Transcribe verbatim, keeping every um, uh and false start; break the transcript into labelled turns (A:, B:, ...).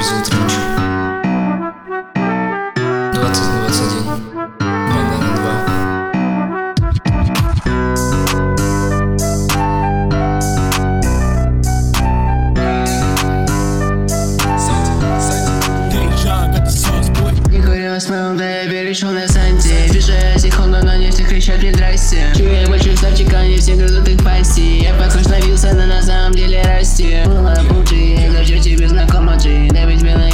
A: зовут Рич. двадцать на двадцать один. Война на два.
B: Нихуя смыл, да я перешел на санте. Вижу я Honda, но не все кричат мне здрасте. Чую я больше ставчика, не все грызут их пасти. Я похож на Вилсона, на самом деле расти. Была пути, даже тебе знакома, Джи. Да ведь белая